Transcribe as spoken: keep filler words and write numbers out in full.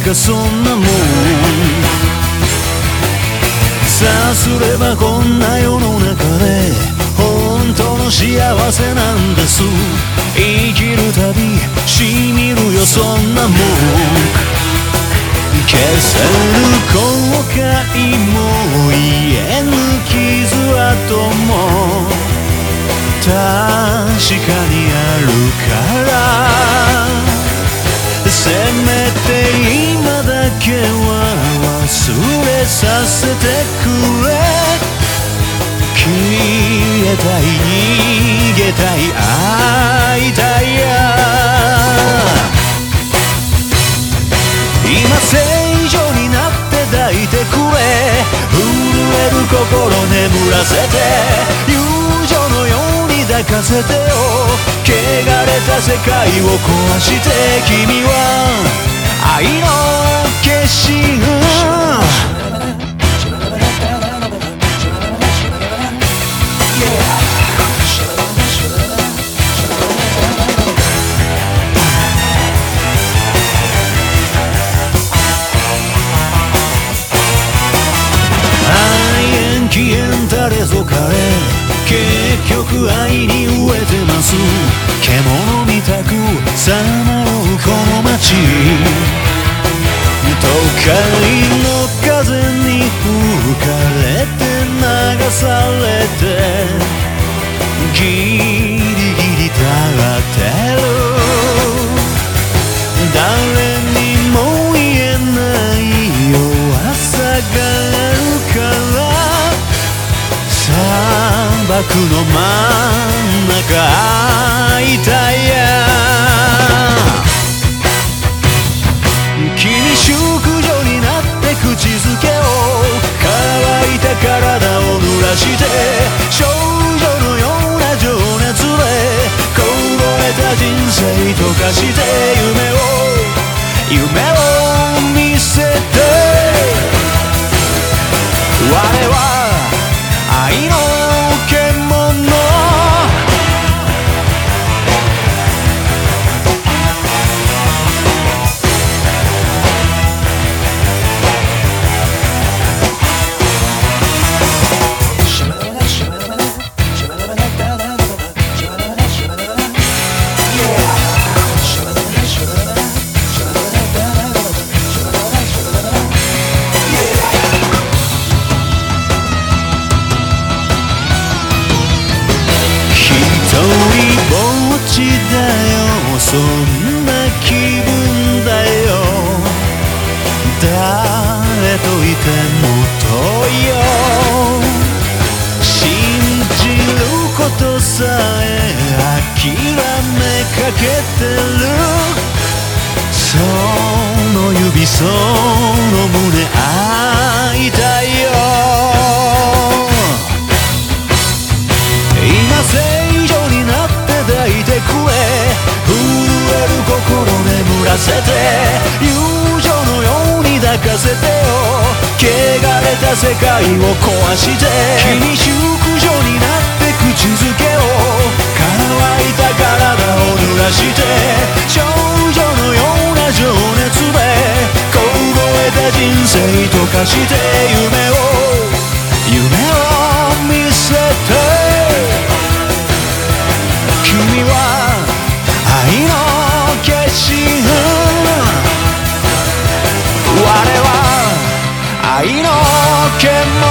かそんなもん。さすればこんな世の中で本当の幸せなんです。生きるたびしみるよそんなもん。消せる後悔も癒えぬ傷跡も確かにあるから、せめて今だけは忘れさせてくれ。消えたい逃げたい会いたいや、今正常になって抱いてくれ。震える心眠らせて友情のように抱かせてよ。汚れた世界を壊して君は愛の化身。消えん誰ぞ彼、結局愛に飢えてます。獣みたくさまようこの街、都会の風に吹かれて流されてギリギリ立ってる。誰にも言えない弱さがあるから砂漠の真ん中会いたいや。君淑女になって口づけを乾いた体を濡らして少女のような情熱で凍えた人生溶かして夢を夢を見せて。我は愛の獣。一人ぼっちだよ、そんな気分だよ。誰といても遠いよ。信じることさえ諦めかけてる。その指その胸会いたいよ。今正常になって抱いてくれ。震える心眠らせて友情のように抱かせてよ。汚れた世界を壊して君淑女になって口づけを乾いた体を濡らして少女のような情熱で凍えた人生溶かして夢を夢を見せて。君は愛の化身。我は愛の獣。